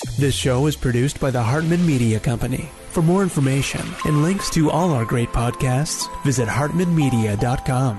This show is produced by the Hartman Media Company. For more information and links to all our great podcasts, visit hartmanmedia.com.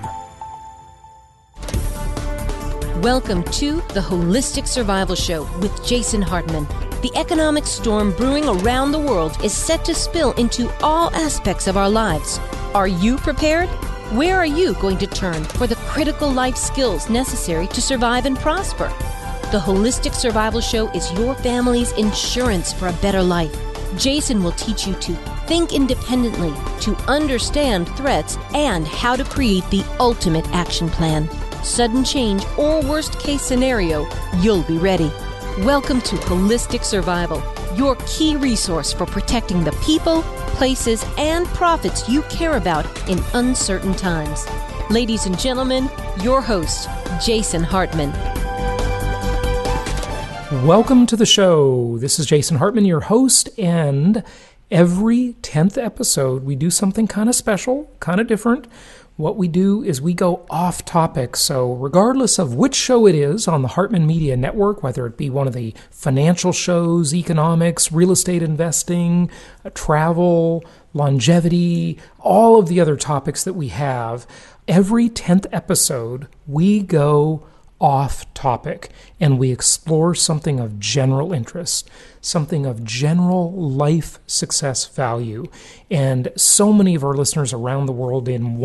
Welcome to The Holistic Survival Show with Jason Hartman. The economic storm brewing around the world is set to spill into all aspects of our lives. Are you prepared? Where are you going to turn for the critical life skills necessary to survive and prosper? The Holistic Survival Show is your family's insurance for a better life. Jason will teach you to think independently, to understand threats, and how to create the ultimate action plan. Sudden change or worst case scenario, you'll be ready. Welcome to Holistic Survival, your key resource for protecting the people, places, and profits you care about in uncertain times. Ladies and gentlemen, your host, Jason Hartman. Welcome to the show. This is Jason Hartman, your host, and every 10th episode we do something kind of special, kind of different. What we do is we go off topic. So regardless of which show it is on the Hartman Media Network, whether it be one of the financial shows, economics, real estate investing, travel, longevity, all of the other topics that we have, every 10th episode we go off topic and we explore something of general interest, something of general life success value. And so many of our listeners around the world in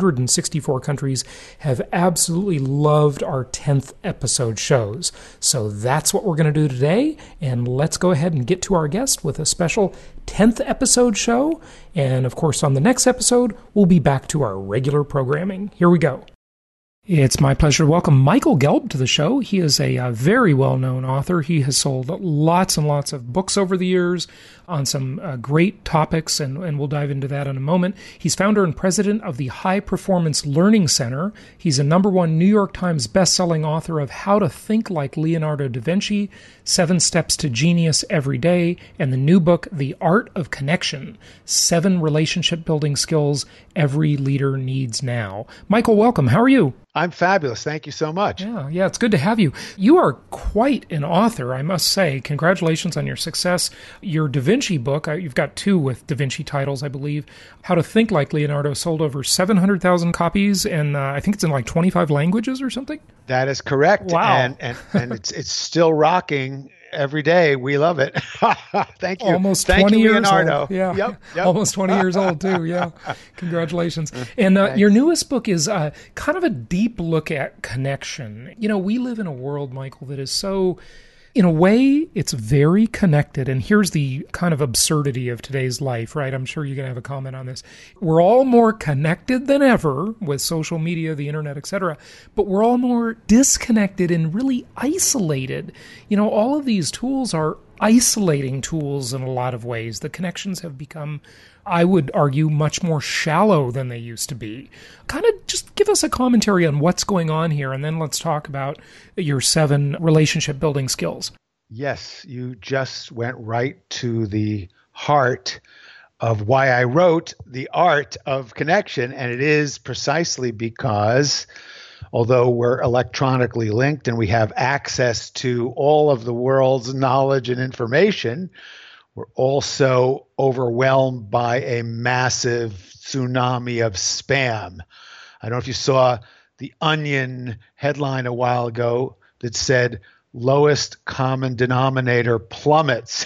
164 countries have absolutely loved our 10th episode shows. So that's what we're going to do today. And let's go ahead and get to our guest with a special 10th episode show. And of course, on the next episode, we'll be back to our regular programming. Here we go. It's my pleasure to welcome Michael Gelb to the show. He is a very well-known author. He has sold lots and lots of books over the years on some great topics, and we'll dive into that in a moment. He's founder and president of the High Performance Learning Center. He's a #1 New York Times bestselling author of How to Think Like Leonardo da Vinci, 7 Steps to Genius Every Day, and the new book, The Art of Connection, 7 Relationship Building Skills Every Leader Needs Now. Michael, welcome. How are you? I'm fabulous. Thank you so much. Yeah, it's good to have you. You are quite an author, I must say. Congratulations on your success. Your Da Vinci book, you've got 2 with Da Vinci titles, I believe. How to Think Like Leonardo sold over 700,000 copies, and I think it's in like 25 languages or something? That is correct. Wow. And it's still rocking every day. We love it. Thank you. Almost Thank 20 you, years Leonardo. old. Yeah. Yep. Almost 20 years old, too. Yeah. Congratulations. And your newest book is kind of a deep look at connection. You know, we live in a world, Michael, that is so, in a way, it's very connected. And here's the kind of absurdity of today's life, right? I'm sure you're going to have a comment on this. We're all more connected than ever with social media, the internet, etc. But we're all more disconnected and really isolated. You know, all of these tools are isolating tools in a lot of ways. The connections have become, I would argue, much more shallow than they used to be. Kind of just give us a commentary on what's going on here, and then let's talk about your 7 relationship building skills. Yes, you just went right to the heart of why I wrote The Art of Connection, and it is precisely because although we're electronically linked and we have access to all of the world's knowledge and information, we're also overwhelmed by a massive tsunami of spam. I don't know if you saw the Onion headline a while ago that said, lowest common denominator plummets.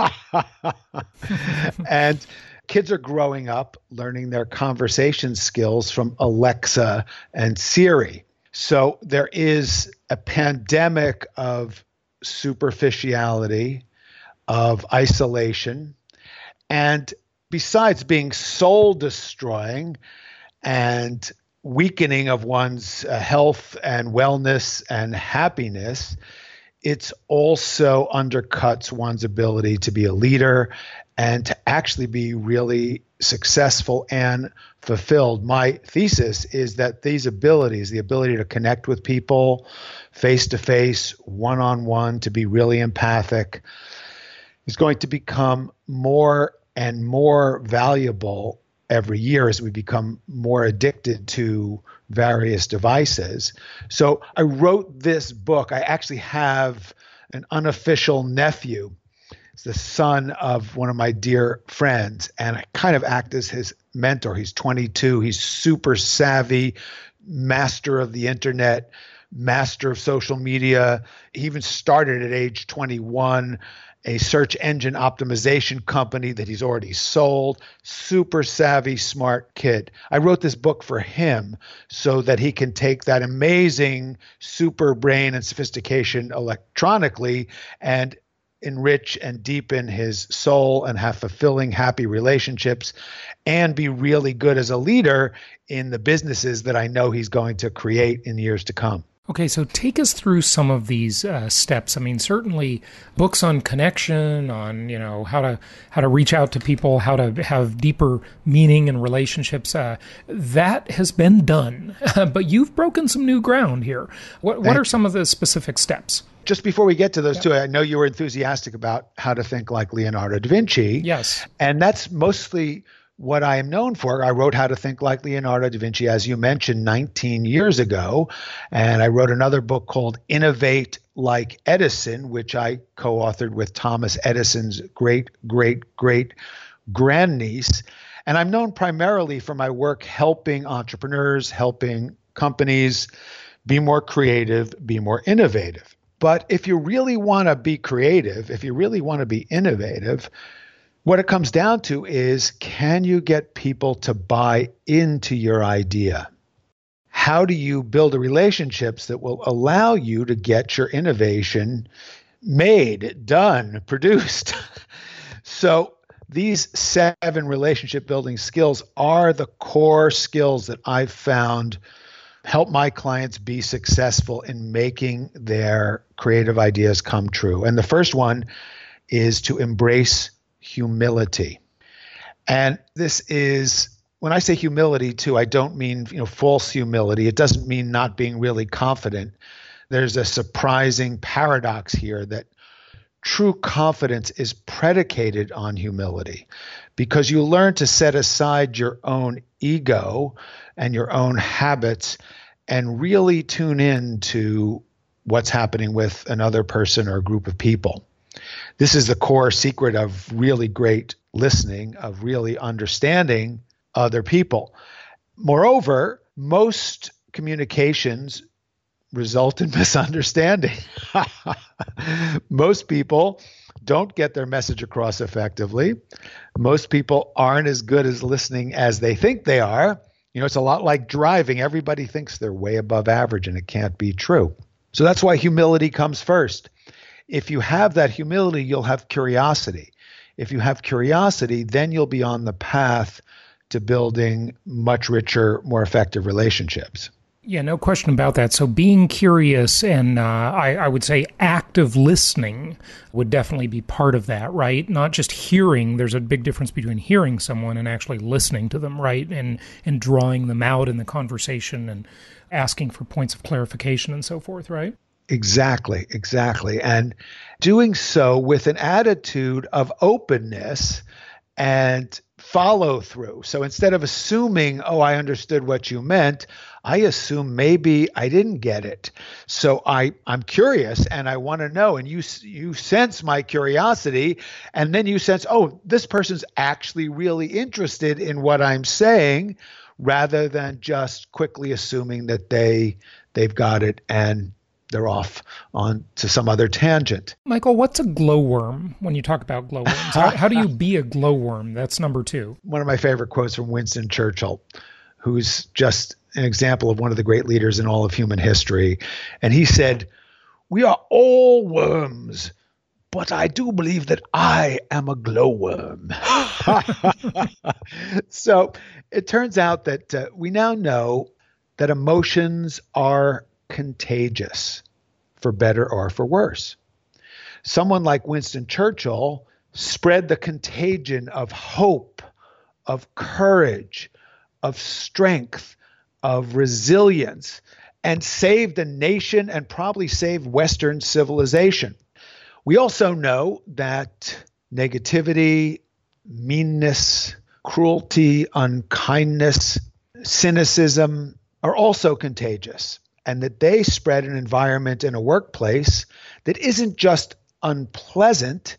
And kids are growing up learning their conversation skills from Alexa and Siri. So there is a pandemic of superficiality, of isolation, and besides being soul destroying and weakening of one's health and wellness and happiness, it's also undercuts one's ability to be a leader and to actually be really successful and fulfilled. My thesis is that these abilities, the ability to connect with people face-to-face, one-on-one, to be really empathic, is going to become more and more valuable every year as we become more addicted to various devices. So I wrote this book. I actually have an unofficial nephew the son of one of my dear friends, and I kind of act as his mentor. He's 22. He's super savvy, master of the internet, master of social media. He even started at age 21 a search engine optimization company that he's already sold. Super savvy, smart kid. I wrote this book for him so that he can take that amazing super brain and sophistication electronically and enrich and deepen his soul and have fulfilling, happy relationships and be really good as a leader in the businesses that I know he's going to create in years to come. Okay, so take us through some of these steps. I mean, certainly books on connection, on how to reach out to people, how to have deeper meaning in relationships. That has been done, but you've broken some new ground here. What are some of the specific steps? Just before we get to those two, I know you were enthusiastic about how to think like Leonardo da Vinci. Yes, and that's mostly what I am known for. I wrote How to Think Like Leonardo da Vinci, as you mentioned, 19 years ago. And I wrote another book called Innovate Like Edison, which I co-authored with Thomas Edison's great grandniece. And I'm known primarily for my work helping entrepreneurs, helping companies be more creative, be more innovative. But if you really want to be creative, if you really want to be innovative, what it comes down to is, can you get people to buy into your idea? How do you build relationships that will allow you to get your innovation made, done, produced? So these 7 relationship building skills are the core skills that I've found help my clients be successful in making their creative ideas come true. And the first one is to embrace humility. And this is, when I say humility too, I don't mean false humility. It doesn't mean not being really confident. There's a surprising paradox here that true confidence is predicated on humility, because you learn to set aside your own ego and your own habits and really tune in to what's happening with another person or a group of people. This is the core secret of really great listening, of really understanding other people. Moreover, most communications result in misunderstanding. Most people don't get their message across effectively. Most people aren't as good as listening as they think they are. It's a lot like driving. Everybody thinks they're way above average, and it can't be true. So that's why humility comes first. If you have that humility, you'll have curiosity. If you have curiosity, then you'll be on the path to building much richer, more effective relationships. Yeah, no question about that. So being curious and I would say active listening would definitely be part of that, right? Not just hearing. There's a big difference between hearing someone and actually listening to them, right? And drawing them out in the conversation and asking for points of clarification and so forth, right? Exactly. And doing so with an attitude of openness and follow through. So instead of assuming, I understood what you meant, I assume maybe I didn't get it. So I'm curious and I want to know. And you sense my curiosity, and then you sense, this person's actually really interested in what I'm saying, rather than just quickly assuming that they've got it and they're off on to some other tangent. Michael, what's a glowworm when you talk about glowworms? How do you be a glowworm? That's number 2. One of my favorite quotes from Winston Churchill, who's just an example of one of the great leaders in all of human history. And he said, "We are all worms, but I do believe that I am a glowworm." So it turns out that we now know that emotions are contagious, for better or for worse. Someone like Winston Churchill spread the contagion of hope, of courage, of strength, of resilience, and saved a nation and probably saved Western civilization. We also know that negativity, meanness, cruelty, unkindness, cynicism are also contagious, and that they spread an environment in a workplace that isn't just unpleasant,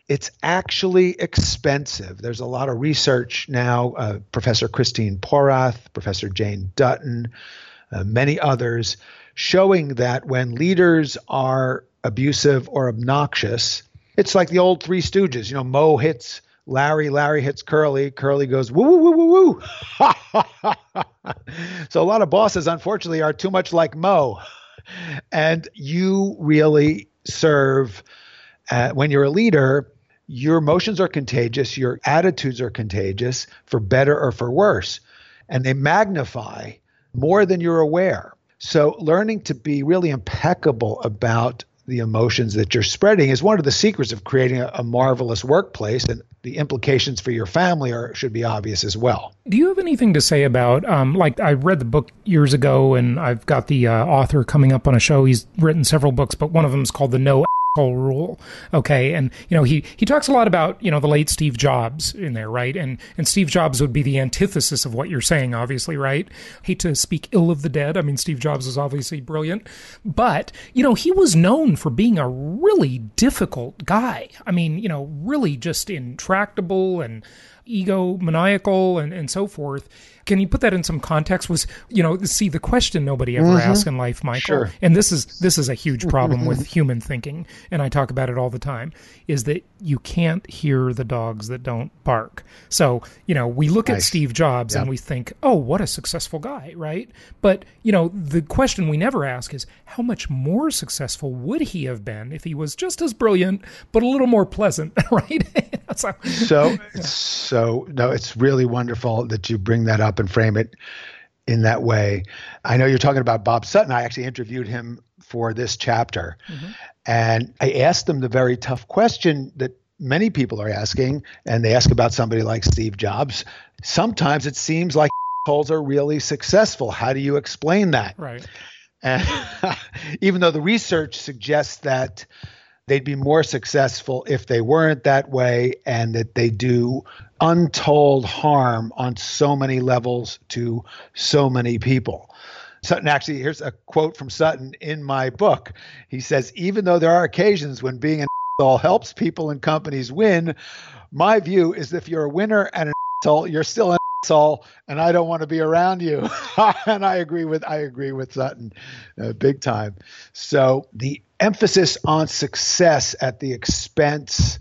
it's actually expensive. There's a lot of research now, Professor Christine Porath, Professor Jane Dutton, many others, showing that when leaders are abusive or obnoxious, it's like the old Three Stooges. Moe hits Larry, Larry hits Curly, Curly goes, woo, woo, woo, woo, woo. So a lot of bosses, unfortunately, are too much like Moe. And you really serve, when you're a leader, your emotions are contagious, your attitudes are contagious, for better or for worse, and they magnify more than you're aware. So learning to be really impeccable about the emotions that you're spreading is one of the secrets of creating a marvelous workplace, and the implications for your family should be obvious as well. Do you have anything to say about, like I read the book years ago, and I've got the author coming up on a show. He's written several books, but one of them is called The No Rule. Okay. And, he talks a lot about, the late Steve Jobs in there, right? And Steve Jobs would be the antithesis of what you're saying, obviously, right? Hate to speak ill of the dead. I mean, Steve Jobs is obviously brilliant, but, he was known for being a really difficult guy. I mean, really just intractable and egomaniacal and so forth. Can you put that in some context? Was, see, the question nobody ever asks in life, Michael, sure. And this is a huge problem with human thinking, and I talk about it all the time, is that you can't hear the dogs that don't bark. So, we look at Steve Jobs and we think, oh, what a successful guy, right? But, the question we never ask is, how much more successful would he have been if he was just as brilliant, but a little more pleasant, right? It's really wonderful that you bring that up and frame it in that way. I know you're talking about Bob Sutton. I actually interviewed him for this chapter. And I asked him the very tough question that many people are asking, and they ask about somebody like Steve Jobs. Sometimes it seems like assholes are really successful. How do you explain that? Right. And even though the research suggests that they'd be more successful if they weren't that way, and that they do untold harm on so many levels to so many people. Sutton, actually, here's a quote from Sutton in my book. He says, even though there are occasions when being an asshole helps people and companies win, my view is if you're a winner and an asshole, you're still an asshole, and I don't want to be around you. And I agree with Sutton big time. So the emphasis on success at the expense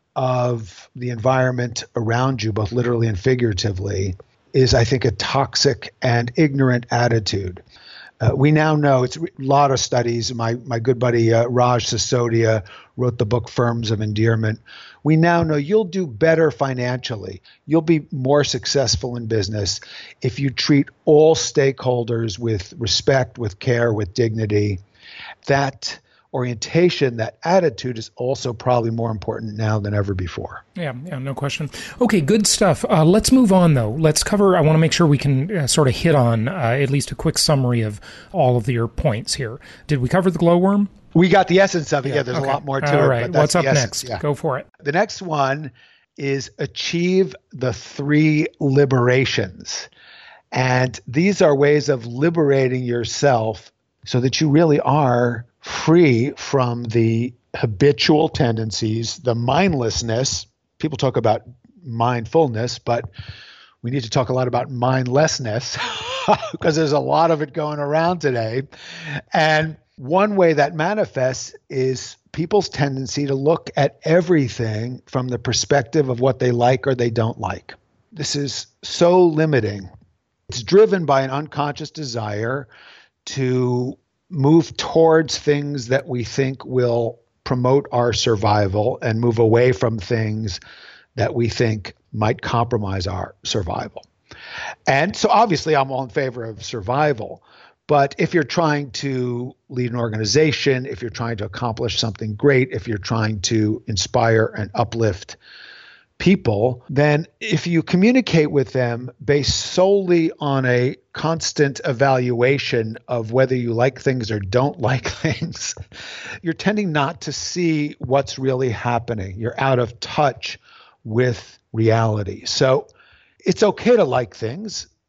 of the environment around you, both literally and figuratively, is, I think, a toxic and ignorant attitude. We now know, it's a lot of studies. My good buddy Raj Sisodia wrote the book Firms of Endearment. We now know you'll do better financially. You'll be more successful in business if you treat all stakeholders with respect, with care, with dignity. That orientation, that attitude is also probably more important now than ever before. Yeah, no question. Okay, good stuff. Let's move on, though. Let's cover, I want to make sure we can sort of hit on at least a quick summary of all of your points here. Did we cover the glowworm? We got the essence of it. Yeah, there's a lot more to it. All right, but what's up essence. next? Yeah. Go for it. The next one is achieve the 3 liberations. And these are ways of liberating yourself so that you really are free from the habitual tendencies, the mindlessness. People talk about mindfulness, but we need to talk a lot about mindlessness because there's a lot of it going around today. And one way that manifests is people's tendency to look at everything from the perspective of what they like or they don't like. This is so limiting. It's driven by an unconscious desire to move towards things that we think will promote our survival and move away from things that we think might compromise our survival. And so obviously I'm all in favor of survival, but if you're trying to lead an organization, if you're trying to accomplish something great, if you're trying to inspire and uplift people, then if you communicate with them based solely on a constant evaluation of whether you like things or don't like things, you're tending not to see what's really happening. You're out of touch with reality. So it's okay to like things.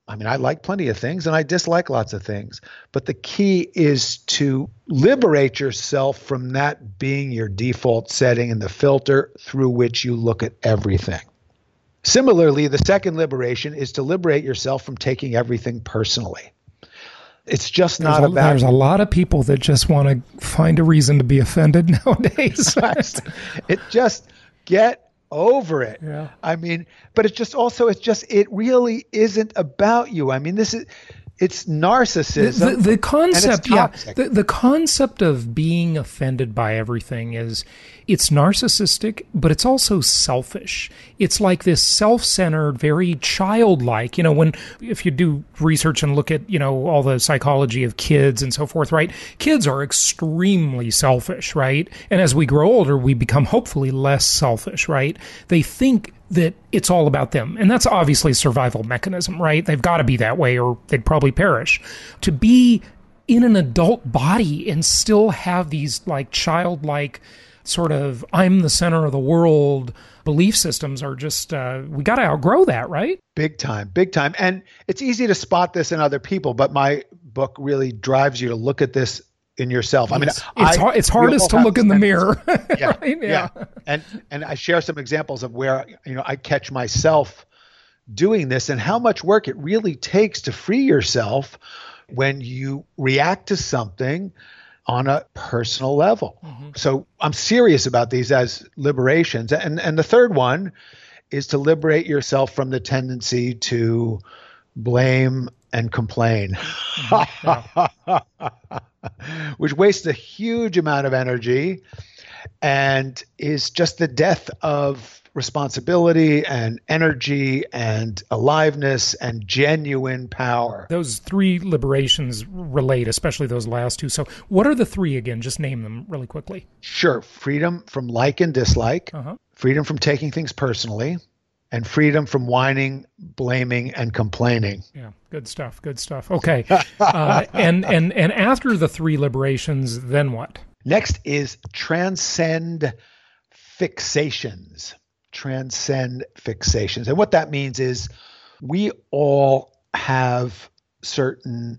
I mean, I like plenty of things and I dislike lots of things, but the key is to liberate yourself from that being your default setting and the filter through which you look at everything. Similarly, the second liberation is to liberate yourself from taking everything personally. It's just not about... There's a lot of people that just want to find a reason to be offended nowadays. It just get over it. Yeah. I mean, but it really isn't about you. I mean, it's narcissism. The concept, and it's toxic. The concept of being offended by everything it's narcissistic, but it's also selfish. It's like this self-centered, very childlike, if you do research and look at, all the psychology of kids and so forth, right? Kids are extremely selfish, right? And as we grow older, we become hopefully less selfish, right? They think that it's all about them. And that's obviously a survival mechanism, right? They've got to be that way or they'd probably perish. To be in an adult body and still have these like childlike sort of I'm the center of the world belief systems are just, we got to outgrow that, right? Big time, big time. And it's easy to spot this in other people, but my book really drives you to look at this in yourself. I mean, it's hardest to look in the mirror. Yeah, right? Yeah. And I share some examples of where, I catch myself doing this and how much work it really takes to free yourself when you react to something on a personal level. Mm-hmm. So I'm serious about these as liberations. And the third one is to liberate yourself from the tendency to blame and complain, which wastes a huge amount of energy and is just the death of responsibility and energy and aliveness and genuine power. Those three liberations relate, especially those last two. So what are the three again? Just name them really quickly. Sure. Freedom from like and dislike, freedom from taking things personally, and freedom from whining, blaming, and complaining. Yeah, good stuff. Good stuff. Okay. And after the three liberations, then what? Next is transcend fixations. Transcend fixations. And what that means is we all have certain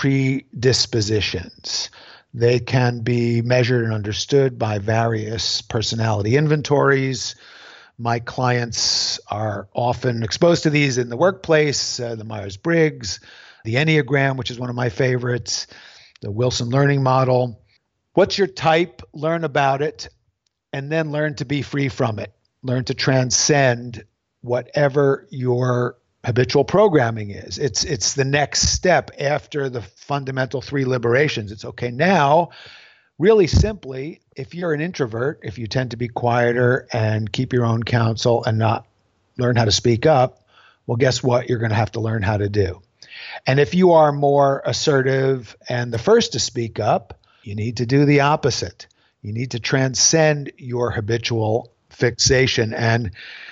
predispositions. They can be measured and understood by various personality inventories. My clients are often exposed to these in the workplace, the Myers-Briggs, the Enneagram, which is one of my favorites, the Wilson Learning Model. What's your type? Learn about it, and then learn to be free from it. Learn to transcend whatever your habitual programming is. It's the next step after the fundamental three liberations. It's okay now. Really simply, if you're an introvert, if you tend to be quieter and keep your own counsel and not learn how to speak up, well, guess what? You're going to have to learn how to do. And if you are more assertive and the first to speak up, you need to do the opposite. You need to transcend your habitual fixation and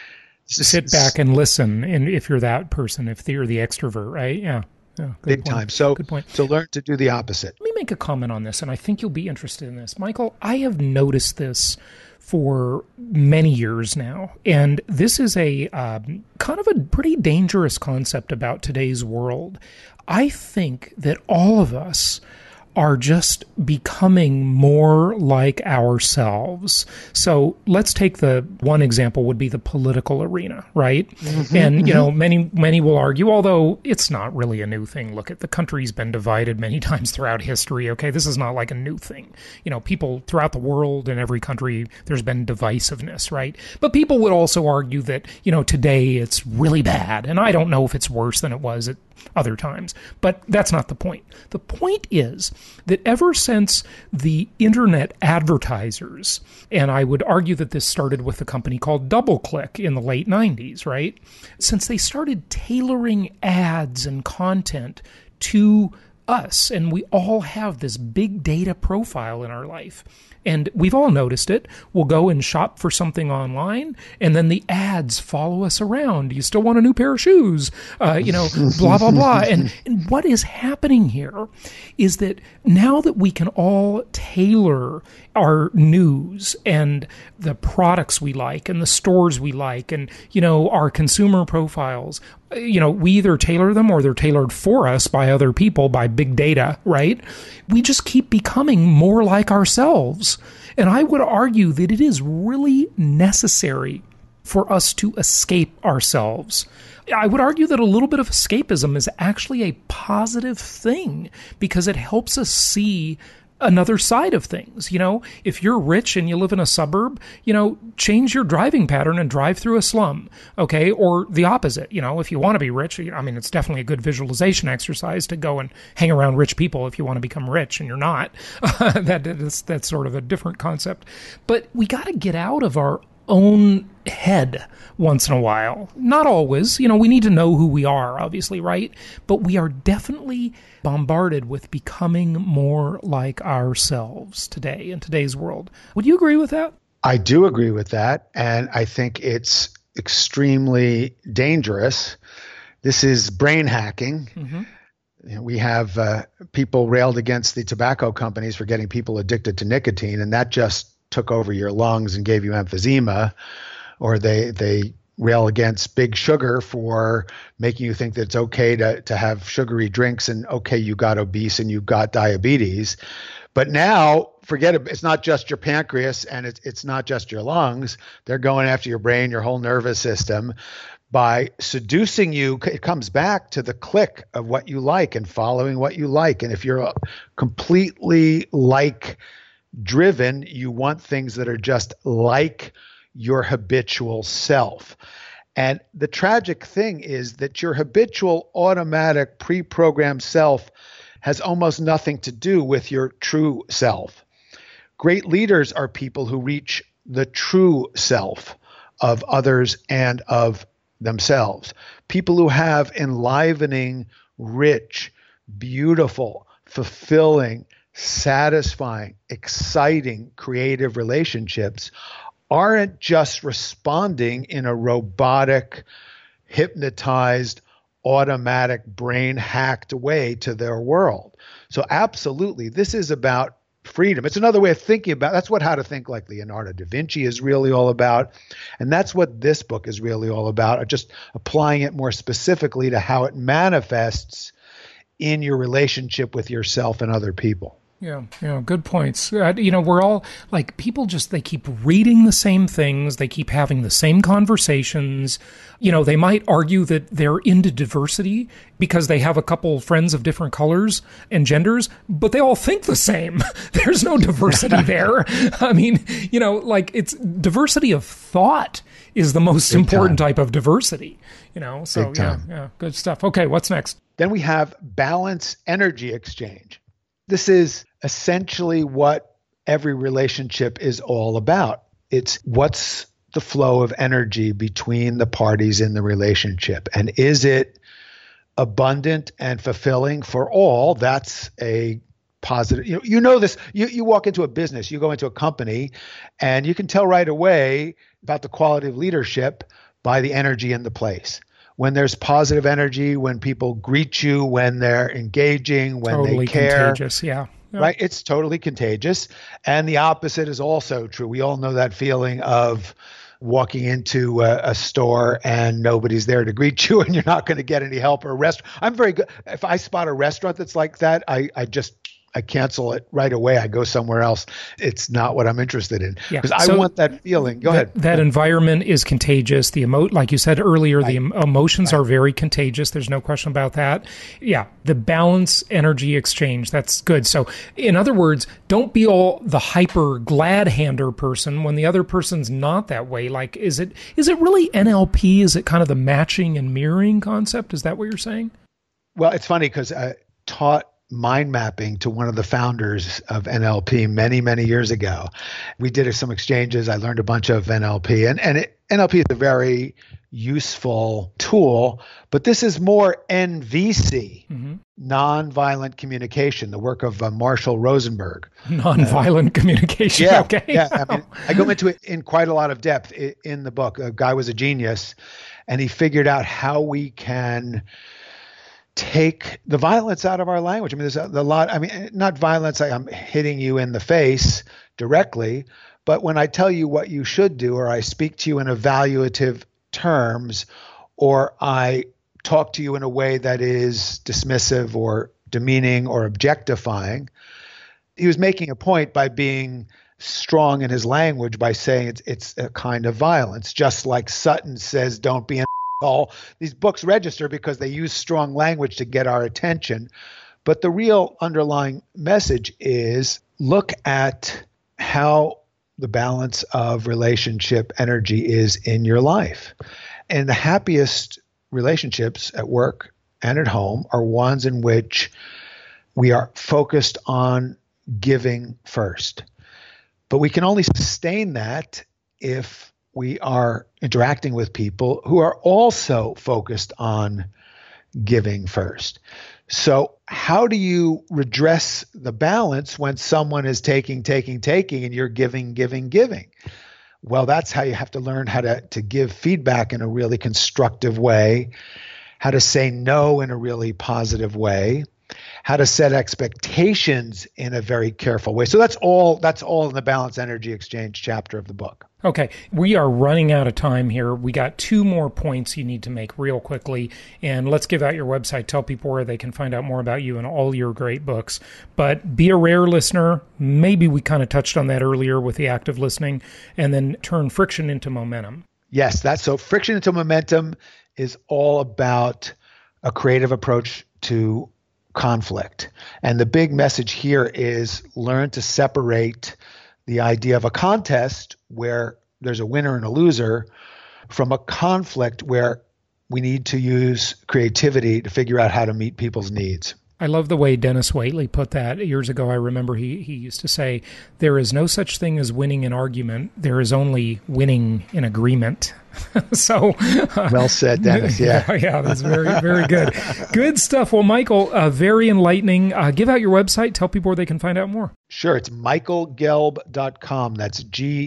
sit back and listen. And if you're that person, if you're the extrovert, right? Yeah. Big time. So, good point. So learn to do the opposite. Let me make a comment on this, and I think you'll be interested in this. Michael, I have noticed this for many years now, and this is a kind of a pretty dangerous concept about today's world. I think that all of us are just becoming more like ourselves. So let's take the one example would be the political arena, right? Mm-hmm, and, many will argue, although it's not really a new thing. Look, the country's been divided many times throughout history, okay? This is not like a new thing. People throughout the world in every country, there's been divisiveness, right? But people would also argue that, today it's really bad. And I don't know if it's worse than it was at other times. But that's not the point. The point is that ever since the internet advertisers, and I would argue that this started with a company called DoubleClick in the late 90s, right? Since they started tailoring ads and content to us, and we all have this big data profile in our life. And we've all noticed it. We'll go and shop for something online, and then the ads follow us around. Do you still want a new pair of shoes? Blah, blah, blah. And what is happening here is that now that we can all tailor our news and the products we like and the stores we like and, our consumer profiles, we either tailor them or they're tailored for us by other people, by big data, right? We just keep becoming more like ourselves. And I would argue that it is really necessary for us to escape ourselves. I would argue that a little bit of escapism is actually a positive thing because it helps us see another side of things. If you're rich and you live in a suburb, change your driving pattern and drive through a slum, okay? Or the opposite, if you want to be rich, it's definitely a good visualization exercise to go and hang around rich people if you want to become rich and you're not. That's sort of a different concept. But we got to get out of our own head once in a while. Not always. We need to know who we are, obviously, right? But we are definitely bombarded with becoming more like ourselves today in today's world. Would you agree with that? I do agree with that. And I think it's extremely dangerous. This is brain hacking. Mm-hmm. We have people railed against the tobacco companies for getting people addicted to nicotine, and that just took over your lungs and gave you emphysema. Or they rail against big sugar for making you think that it's okay to have sugary drinks and okay, you got obese and you got diabetes. But now, forget it. It's not just your pancreas and it's not just your lungs. They're going after your brain, your whole nervous system. By seducing you, it comes back to the click of what you like and following what you like. And if you're completely driven, you want things that are just like your habitual self. And the tragic thing is that your habitual, automatic, pre-programmed self has almost nothing to do with your true self. Great leaders are people who reach the true self of others and of themselves. People who have enlivening, rich, beautiful, fulfilling, satisfying, exciting, creative relationships aren't just responding in a robotic, hypnotized, automatic, brain-hacked way to their world. So absolutely, this is about freedom. It's another way of thinking about. That's what How to Think Like Leonardo da Vinci is really all about. And that's what this book is really all about, just applying it more specifically to how it manifests in your relationship with yourself and other people. Yeah, good points. We're all like people they keep reading the same things. They keep having the same conversations. They might argue that they're into diversity because they have a couple friends of different colors and genders, but they all think the same. There's no diversity there. It's diversity of thought is the most important type of diversity, so yeah, good stuff. Okay, what's next? Then we have balance energy exchange. This is essentially what every relationship is all about. It's what's the flow of energy between the parties in the relationship. And is it abundant and fulfilling for all? That's a positive. You know this. You walk into a business, you go into a company, and you can tell right away about the quality of leadership by the energy in the place. When there's positive energy, when people greet you, when they're engaging, when totally they care. Contagious, yeah. Right? It's totally contagious. And the opposite is also true. We all know that feeling of walking into a store and nobody's there to greet you and you're not going to get any help, or a restaurant. I'm very good. If I spot a restaurant that's like that, I cancel it right away. I go somewhere else. It's not what I'm interested in because I want that feeling. Go ahead. That environment is contagious. Like you said earlier, right. The emotions are very contagious. There's no question about that. Yeah. The balance energy exchange. That's good. So in other words, don't be all the hyper glad hander person when the other person's not that way. Like, is it really NLP? Is it kind of the matching and mirroring concept? Is that what you're saying? Well, it's funny because I taught mind mapping to one of the founders of NLP many, many years ago. We did some exchanges. I learned a bunch of NLP, and NLP is a very useful tool. But this is more NVC, nonviolent communication, the work of Marshall Rosenberg. Nonviolent communication. Yeah, okay. Yeah. I mean, I go into it in quite a lot of depth in the book. A guy was a genius, and he figured out how we can take the violence out of our language. I mean, there's a lot. I mean, not violence like I'm hitting you in the face directly, but when I tell you what you should do, or I speak to you in evaluative terms, or I talk to you in a way that is dismissive or demeaning or objectifying. He was making a point by being strong in his language by saying it's a kind of violence, just like Sutton says, don't be an asshole. These books register because they use strong language to get our attention. But the real underlying message is look at how the balance of relationship energy is in your life. And the happiest relationships at work and at home are ones in which we are focused on giving first. But we can only sustain that if we are interacting with people who are also focused on giving first. So how do you redress the balance when someone is taking, and you're giving? Well, that's how you have to learn how to give feedback in a really constructive way, how to say no in a really positive way, how to set expectations in a very careful way. So that's all in the Balance Energy Exchange chapter of the book. Okay, we are running out of time here. We got 2 more points you need to make real quickly, and let's give out your website. Tell people where they can find out more about you and all your great books. But be a rare listener. Maybe we kind of touched on that earlier with the active listening, and then turn friction into momentum. Yes, so Friction into Momentum is all about a creative approach to conflict. And the big message here is learn to separate the idea of a contest where there's a winner and a loser from a conflict where we need to use creativity to figure out how to meet people's needs. I love the way Dennis Waitley put that. Years ago, I remember he used to say, there is no such thing as winning an argument. There is only winning an agreement. So, well said, Dennis. Yeah, that's very, very good. Good stuff. Well, Michael, very enlightening. Give out your website. Tell people where they can find out more. Sure. It's michaelgelb.com. That's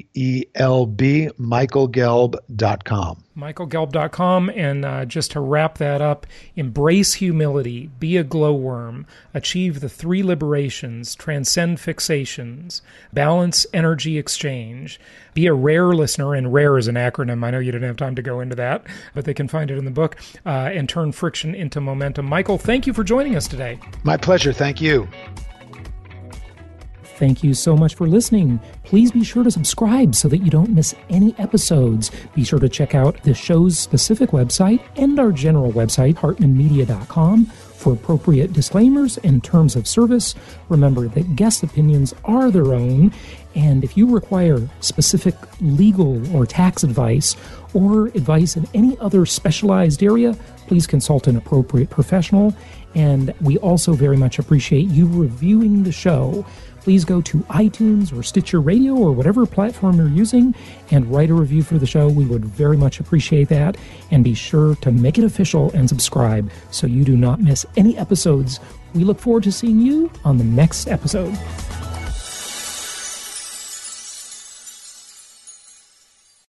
GELB, michaelgelb.com. michaelgelb.com. And just to wrap that up, embrace humility, be a glowworm, achieve the 3 liberations, transcend fixations, balance energy exchange, be a rare listener, and rare is an acronym. I know you didn't have time to go into that, but they can find it in the book, and turn friction into momentum. Michael, thank you for joining us today. My pleasure. Thank you. Thank you so much for listening. Please be sure to subscribe so that you don't miss any episodes. Be sure to check out the show's specific website and our general website, hartmanmedia.com, for appropriate disclaimers and terms of service. Remember that guest opinions are their own, and if you require specific legal or tax advice or advice in any other specialized area, please consult an appropriate professional. And we also very much appreciate you reviewing the show. Please go to iTunes or Stitcher Radio or whatever platform you're using and write a review for the show. We would very much appreciate that. And be sure to make it official and subscribe so you do not miss any episodes. We look forward to seeing you on the next episode.